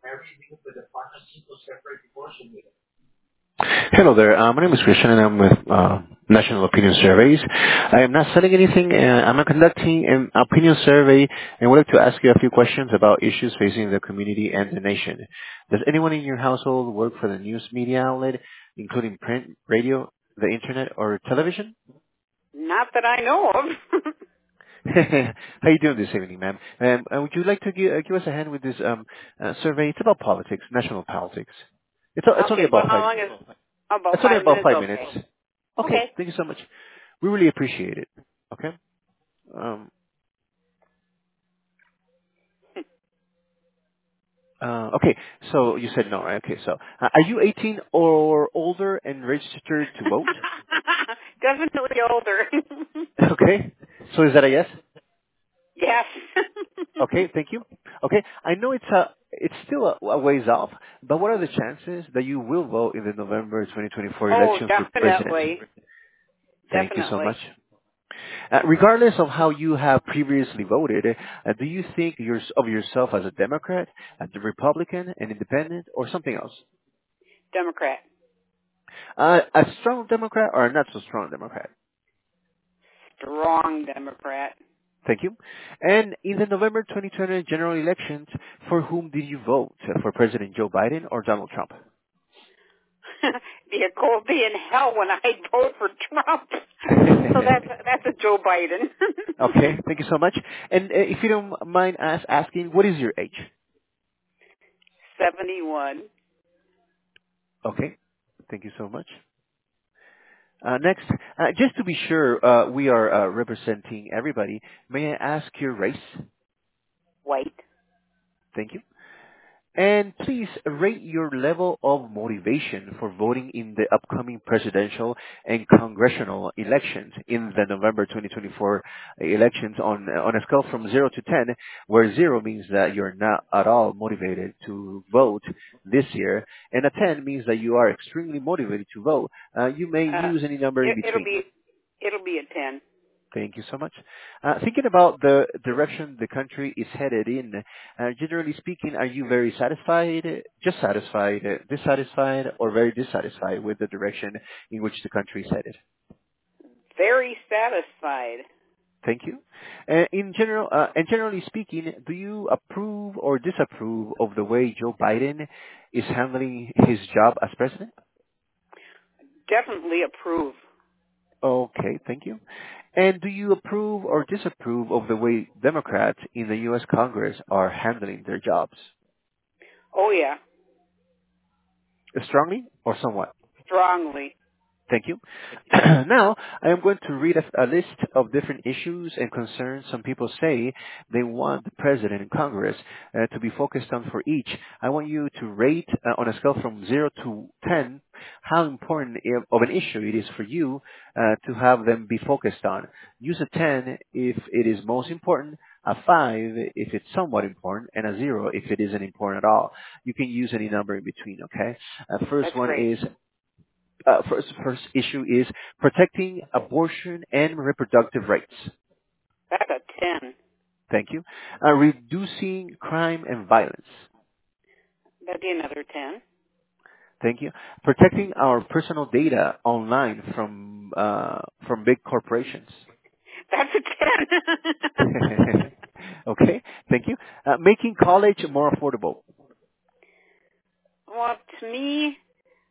Hello there. My name is Christian, and I'm with National Opinion Surveys. I am not selling anything. I'm conducting an opinion survey, and would like to ask you a few questions about issues facing the community and the nation. Does anyone in your household work for the news media outlet, including print, radio, the internet, or television? Not that I know of. How you doing this evening, ma'am? Would you like to give us a hand with this survey? It's about politics, national politics. It's only Okay, well, about how five. long is about It's only 5 about minutes? 5 minutes. Okay. Okay, Okay. thank you so much. We really appreciate it. Okay. Um, okay. So you said no, right? Okay. So are you 18 or older and registered to vote? Definitely older. Okay. So is that a yes? Yes. Okay. Thank you. Okay. I know it's still a ways off, but what are the chances that you will vote in the November 2024 Oh, election for president? definitely. Thank you so Definitely. much. Regardless of how you have previously voted, do you think of yourself as a Democrat, as a Republican, an independent, or something else? Democrat. A strong Democrat or a not so strong Democrat? Strong Democrat. Thank you. And in the November 2020 general elections, for whom did you vote? For President Joe Biden or Donald Trump? Be a cold day in hell when I vote for Trump. So that's a Joe Biden. Okay, thank you so much. And if you don't mind asking, what is your age? 71. Okay, thank you so much. Next, just to be sure we are representing everybody, may I ask your race? White. Thank you. And please rate your level of motivation for voting in the upcoming presidential and congressional elections in the November 2024 elections on a scale from 0 to 10, where 0 means that you're not at all motivated to vote this year, and a 10 means that you are extremely motivated to vote. You may Uh, use any number in it'll between. be a 10. Thank you so much. Thinking about the direction the country is headed in, generally speaking, are you very satisfied, just satisfied, dissatisfied, or very dissatisfied with the direction in which the country is headed? Very satisfied. Thank you. And generally speaking, do you approve or disapprove of the way Joe Biden is handling his job as president? Definitely approve. Okay, thank you. And do you approve or disapprove of the way Democrats in the U.S. Congress are handling their jobs? Oh, yeah. Strongly or somewhat? Strongly. Thank you. Now, I am going to read a list of different issues and concerns some people say they want the President and Congress to be focused on for each. I want you to rate on a scale from 0 to 10 how important of an issue it is for you to have them be focused on. Use a 10 if it is most important, a 5 if it's somewhat important, and a 0 if it isn't important at all. You can use any number in between, okay? First That's one great. is first issue is protecting abortion and reproductive rights. That's a 10. Thank you. Reducing crime and violence. That'd be another 10. Thank you. Protecting our personal data online from big corporations. That's a 10. Okay. Thank you. Making college more affordable. Well, to me,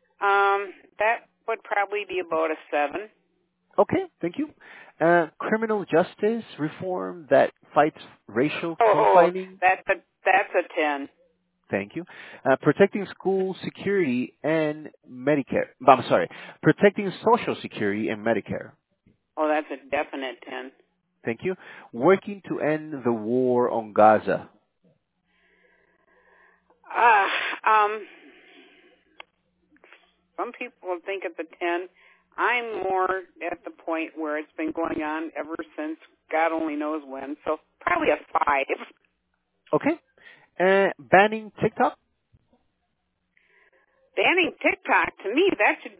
that would probably be about a 7. Okay. Thank you. Criminal justice reform that fights racial Oh, profiling. that's a 10. Thank you. Protecting school security and Medicare. I'm sorry. Protecting Social Security and Medicare. Oh, that's a definite 10. Thank you. Working to end the war on Gaza. Uh, um, some people will think it's a 10. I'm more at the point where it's been going on ever since God only knows when, so probably a 5. Okay. Banning TikTok. Banning TikTok, to me,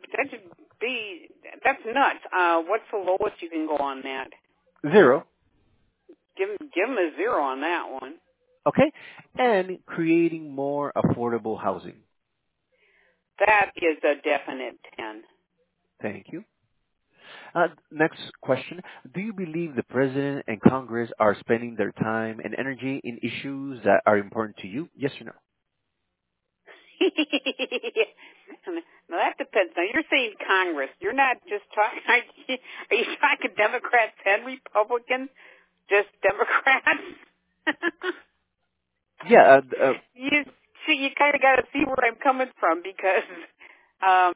that's nuts. What's the lowest you can go on that? 0. Give him a 0 on that one. Okay, and creating more affordable housing. That is a definite 10. Thank you. Next question. Do you believe the President and Congress are spending their time and energy in issues that are important to you? Yes or no? Now that depends. Now you're saying Congress. You're not just talking. Are you talking Democrats and Republicans? Just Democrats? Yeah. you see, you kind of got to see where I'm coming from because um,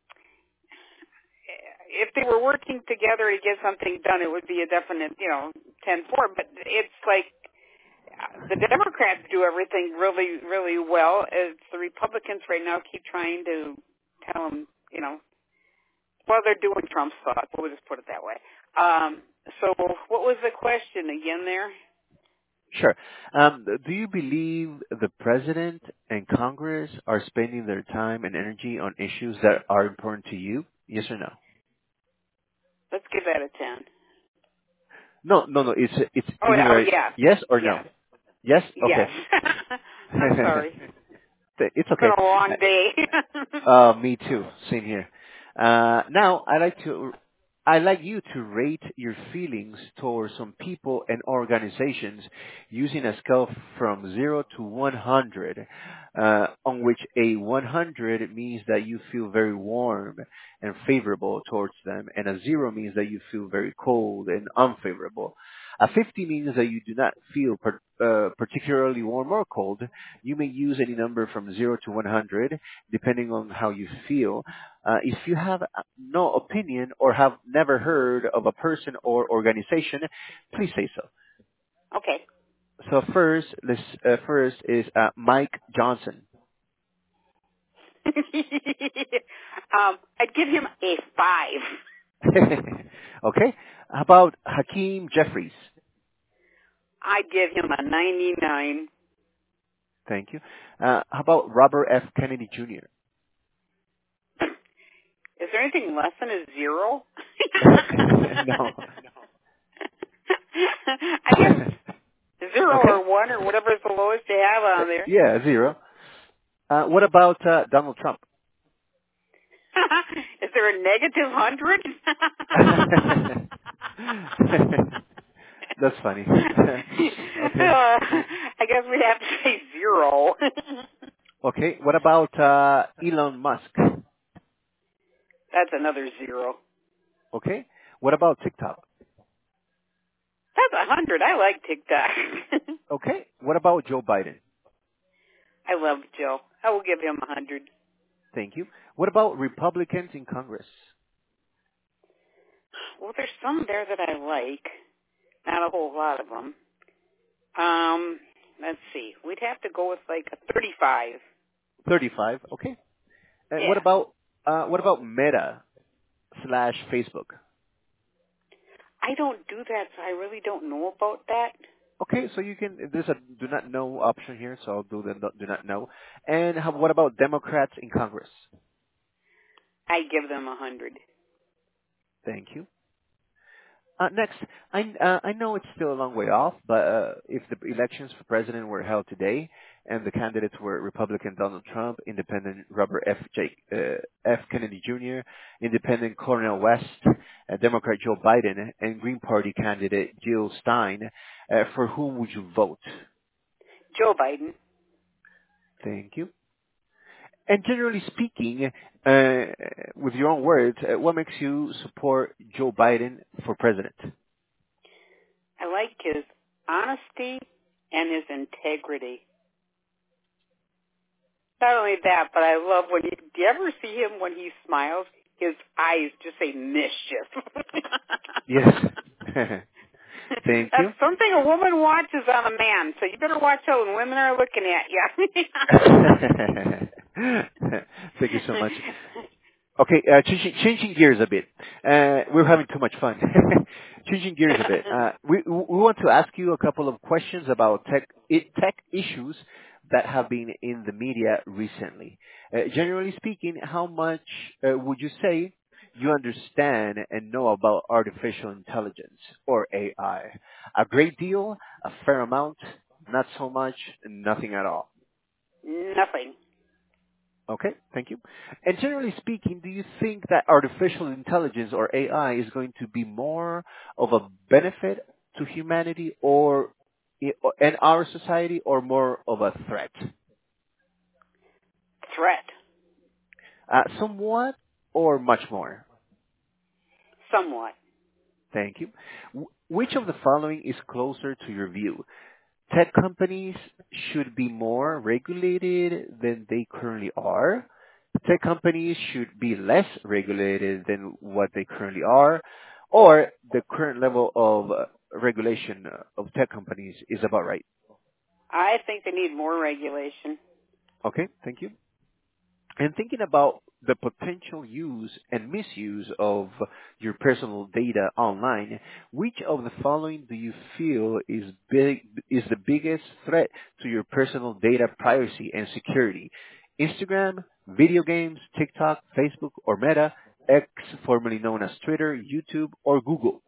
if they were working together to get something done, it would be a definite, 10-4. But it's like the Democrats do everything really, really well. As the Republicans right now keep trying to tell them, well, they're doing Trump's thoughts. We'll just put it that way. So what was the question again there? Sure. Do you believe the President and Congress are spending their time and energy on issues that are important to you? Yes or no? Let's give that a 10. No. It's Oh, either yeah. yes or no. Yes. Yes. Yes. Okay. I'm sorry. It's It's been okay. a long day. Me too. Same here. Now, I'd like you to rate your feelings towards some people and organizations using a scale from 0 to 100, on which a 100 means that you feel very warm and favorable towards them, and a 0 means that you feel very cold and unfavorable. A 50 means that you do not feel particularly warm or cold. You may use any number from 0 to 100, depending on how you feel. If you have no opinion or have never heard of a person or organization, please say so. Okay. So first is Mike Johnson. I'd give him a 5. Okay. How about Hakeem Jeffries? I'd give him a 99. Thank you. How about Robert F. Kennedy Jr.? Is there anything less than a 0? No. I guess 0 Okay. or 1 or whatever is the lowest they have on there. Yeah, 0. What about Donald Trump? Is there a negative 100? That's funny. Okay. I guess we have to say 0. Okay. What about Elon Musk? That's another 0. Okay. What about TikTok? That's 100. I like TikTok. Okay. What about Joe Biden? I love Joe. I will give him 100. Thank you. What about Republicans in Congress? Well, there's some there that I like. Not a whole lot of them. Let's see. We'd have to go with like a 35. 35. Okay. And Yeah. what about Meta slash Facebook? I don't do that, so I really don't know about that. Okay, so you can. There's a do not know option here, so I'll do the do not know. And what about Democrats in Congress? I give them 100. Thank you. Next, I know it's still a long way off, but if the elections for president were held today and the candidates were Republican Donald Trump, Independent Robert F. Kennedy Jr., Independent Cornel West, Democrat Joe Biden, and Green Party candidate Jill Stein, for whom would you vote? Joe Biden. Thank you. And generally speaking, with your own words, what makes you support Joe Biden for president? I like his honesty and his integrity. Not only that, but I love when do you ever see him when he smiles? His eyes just say mischief. Yes. Thank you. That's something a woman watches on a man, so you better watch out when women are looking at you. Thank you so much. Okay, changing gears a bit. We're having too much fun. Changing gears a bit. We want to ask you a couple of questions about tech issues that have been in the media recently. Generally speaking, how much would you say you understand and know about artificial intelligence or AI? A great deal, a fair amount, not so much, nothing at all. Nothing. Okay, thank you. And generally speaking, do you think that artificial intelligence or AI is going to be more of a benefit to humanity or and our society, or more of a threat? Threat. Somewhat or much more? Somewhat. Thank you. Which of the following is closer to your view? Tech companies should be more regulated than they currently are. Tech companies should be less regulated than what they currently are. Or the current level of regulation of tech companies is about right. I think they need more regulation. Okay, thank you. And thinking about the potential use and misuse of your personal data online, which of the following do you feel is the biggest threat to your personal data privacy and security? Instagram, video games, TikTok, Facebook, or Meta, X, formerly known as Twitter, YouTube, or Google?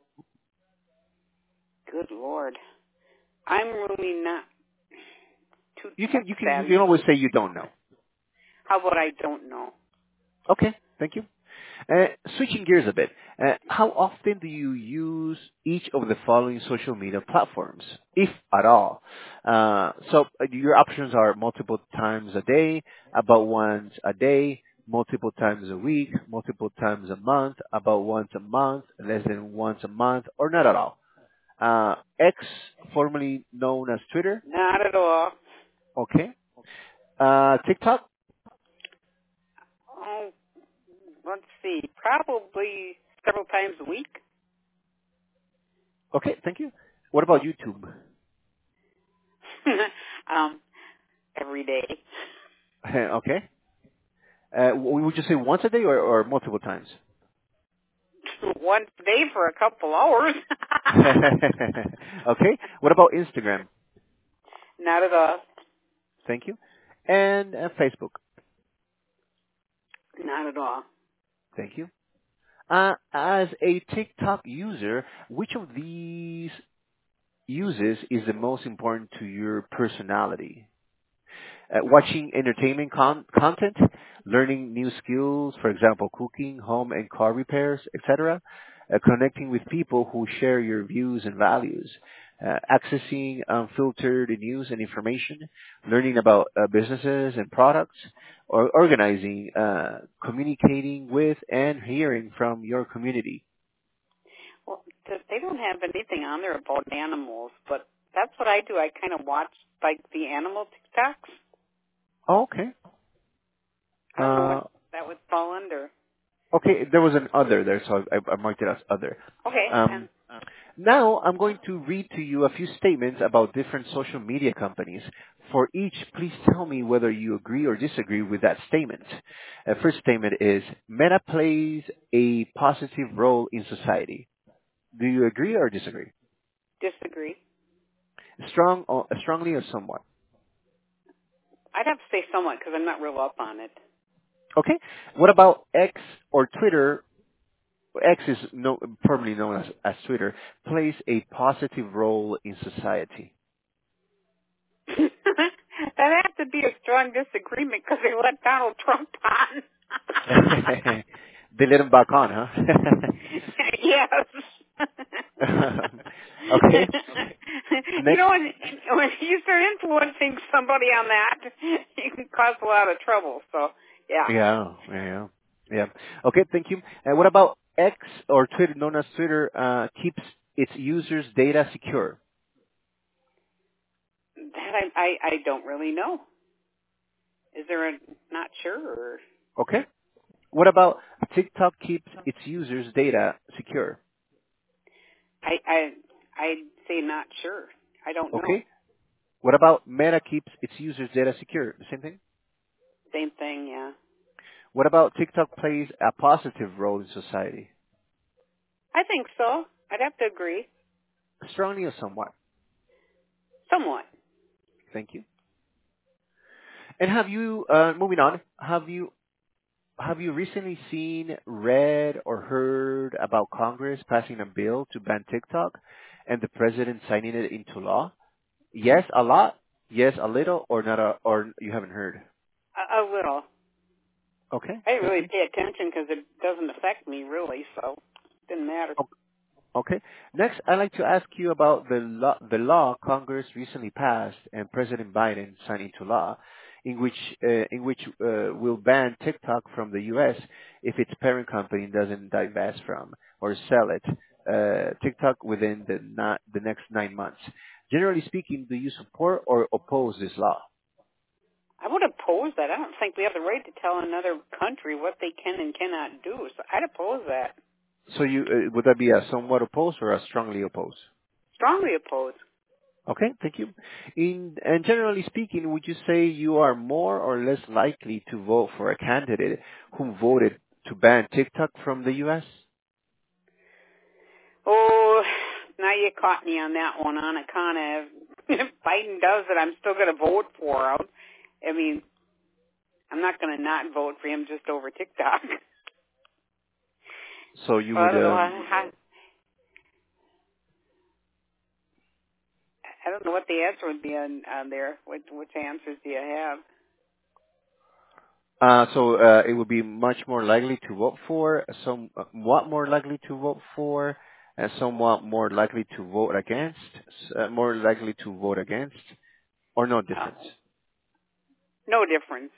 Good Lord. I'm really not too You tech can savvy. always say you don't know. How about I don't know? Okay, thank you. Switching gears a bit, how often do you use each of the following social media platforms, if at all? Your options are multiple times a day, about once a day, multiple times a week, multiple times a month, about once a month, less than once a month, or not at all. X, formerly known as Twitter. Not at all. Okay. TikTok. Oh, let's see. Probably several times a week. Okay, thank you. What about YouTube? um, every day. Okay. Would you say once a day or multiple times? Once a day for a couple hours. Okay. What about Instagram? Not at all. Thank you. And Facebook. Not at all. Thank you. As a TikTok user, which of these uses is the most important to your personality? Watching entertainment content, learning new skills, for example, cooking, home and car repairs, etc. Connecting with people who share your views and values, accessing unfiltered news and information, learning about businesses and products, or organizing, communicating with and hearing from your community. Well, they don't have anything on there about animals, but that's what I do. I kind of watch, like, the animal TikToks. Oh, okay. I don't know what that would fall under. Okay, there was an other there, so I marked it as other. Okay. Now I'm going to read to you a few statements about different social media companies. For each, please tell me whether you agree or disagree with that statement. First statement is, Meta plays a positive role in society. Do you agree or disagree? Disagree. Strongly or somewhat? I'd have to say somewhat because I'm not real up on it. Okay. What about X or Twitter? X is formerly known as Twitter, plays a positive role in society. That'd have to be a strong disagreement because they let Donald Trump on. They let him back on, huh? Yes. Okay. You Next. know, when you start influencing somebody on that, you can cause a lot of trouble. So, yeah. Yeah. Okay, thank you. And what about X or Twitter, known as Twitter, keeps its users' data secure? That I don't really know. Is there a not sure? Or? Okay. What about TikTok keeps its users' data secure? I'd say not sure. I don't know. Okay. What about Meta keeps its users' data secure? The same thing? Same thing, yeah. What about TikTok plays a positive role in society? I think so. I'd have to agree. Strongly or somewhat? Somewhat. Thank you. And have you, moving on, have you recently seen, read, or heard about Congress passing a bill to ban TikTok and the president signing it into law? Yes, a lot. Yes, a little, or not or you haven't heard. A little. Okay, I didn't thank really you. pay attention because it doesn't affect me really, so it didn't matter. Okay. Next, I'd like to ask you about the law Congress recently passed and President Biden signed into law, in which will ban TikTok from the U.S. if its parent company doesn't divest from or sell it TikTok within the next 9 months. Generally speaking, do you support or oppose this law? I would oppose that. I don't think we have the right to tell another country what they can and cannot do. So I'd oppose that. So you would that be a somewhat opposed or a strongly opposed? Strongly oppose. Okay, thank you. And generally speaking, would you say you are more or less likely to vote for a candidate who voted to ban TikTok from the U.S.? Oh, now you caught me on that one. On account of if Biden does it, I'm still going to vote for him. I mean, I'm not going to not vote for him just over TikTok. So you Well, I would, don't know. I don't know what the answer would be on there. Which answers do you have? it would be much more likely to vote for, somewhat more likely to vote for, and somewhat more likely to vote against, more likely to vote against, or no difference? No difference.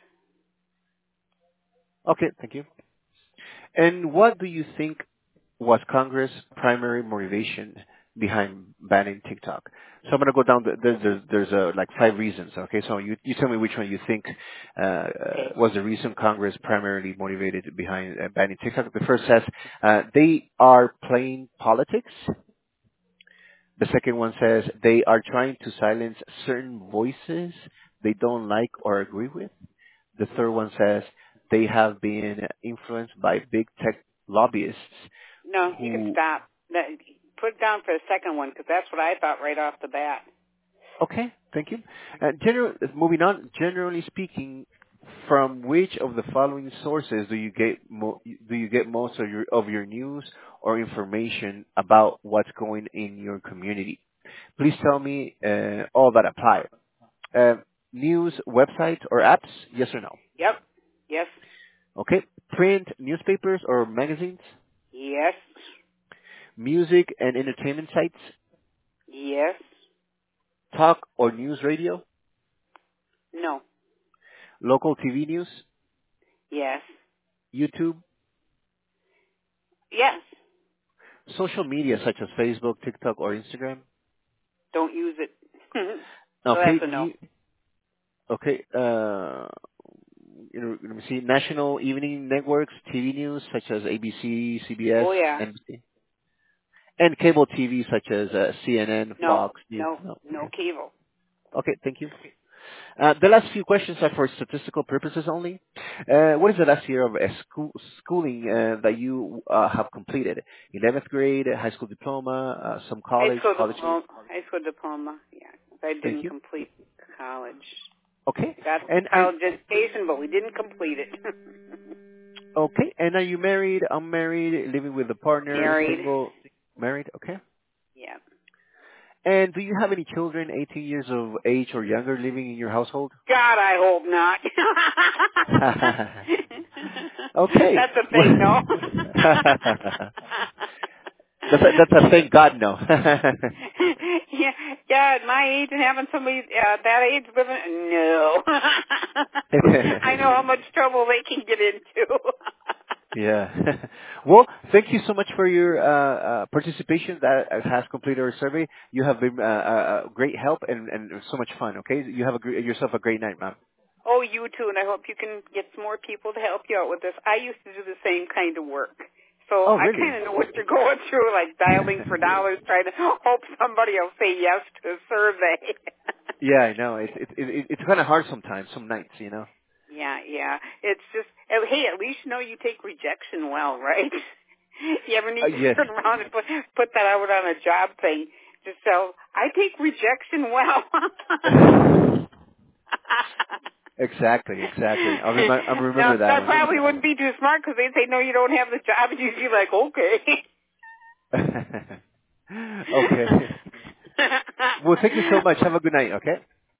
Okay, thank you. And what do you think was Congress' primary motivation behind banning TikTok? So I'm going to go down. There's like 5 reasons. Okay, so you tell me which one you think Okay. was the reason Congress primarily motivated behind banning TikTok. The first says they are playing politics. The second one says they are trying to silence certain voices they don't like or agree with. The third one says they have been influenced by big tech lobbyists No, you can who. stop. Put it down for the second one because that's what I thought right off the bat. Okay, thank you. Moving on, generally speaking, from which of the following sources do you get most of your news or information about what's going in your community? Please tell me all that apply. News, websites, or apps? Yes or no? Yep. Yes. Okay. Print, newspapers, or magazines? Yes. Music and entertainment sites? Yes. Talk or news radio? No. Local TV news? Yes. YouTube? Yes. Social media such as Facebook, TikTok, or Instagram? Don't use it. So Okay. that's a no. Okay. Let me see. National evening networks, TV news such as ABC, CBS, Oh yeah. NBC, and cable TV such as CNN, No. Fox News. No. No. No Okay. cable. Okay. Thank you. The last few questions are for statistical purposes only. What is the last year of schooling that you have completed? 11th grade, high school diploma, some High college, school college. diploma. High school diploma. Yeah. I Thank didn't you. complete college. Okay. Got And college education, but we didn't complete it. okay. And are you married, unmarried, living with a partner, Married. single, married? Okay. Yeah. And do you have any children 18 years of age or younger living in your household? God, I hope not. Okay. That's a thing, no. That's a thank God no. Yeah, yeah, at my age and having somebody that age living, no. I know how much trouble they can get into. Yeah. Well, thank you so much for your participation. That has completed our survey. You have been great help and so much fun. Okay, you have yourself a great night, ma'am. Oh, you too, and I hope you can get some more people to help you out with this. I used to do the same kind of work. So Oh, I really? kind of know what you're going through, like dialing for dollars, trying to hope somebody will say yes to a survey. Yeah, I know. It's kind of hard sometimes, some nights, you know. Yeah. It's just, hey, at least you know you take rejection well, right? You ever need to Yes. turn around and put that out on a job thing? Just so, I take rejection well. Exactly. I'll Now, remember that that one. probably wouldn't be too smart because they'd say, no, you don't have the job, and you'd be like, okay. Okay. Well, thank you so much. Have a good night, okay?